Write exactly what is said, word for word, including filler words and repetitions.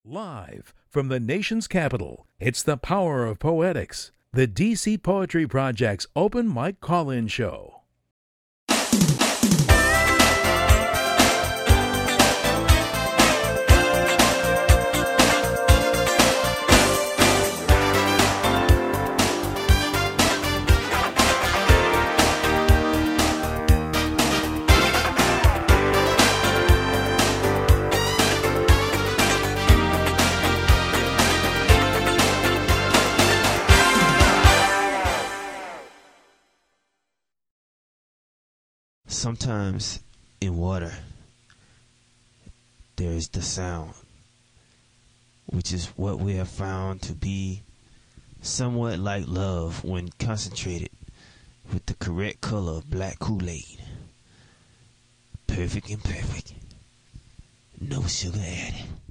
Live from the nation's capital, it's the power of poetics, the D C Poetry Project's open mic call-in show. Sometimes in water there is the sound, which is what we have found to be somewhat like love when concentrated with the correct color of black Kool-Aid. Perfect and perfect. No sugar added.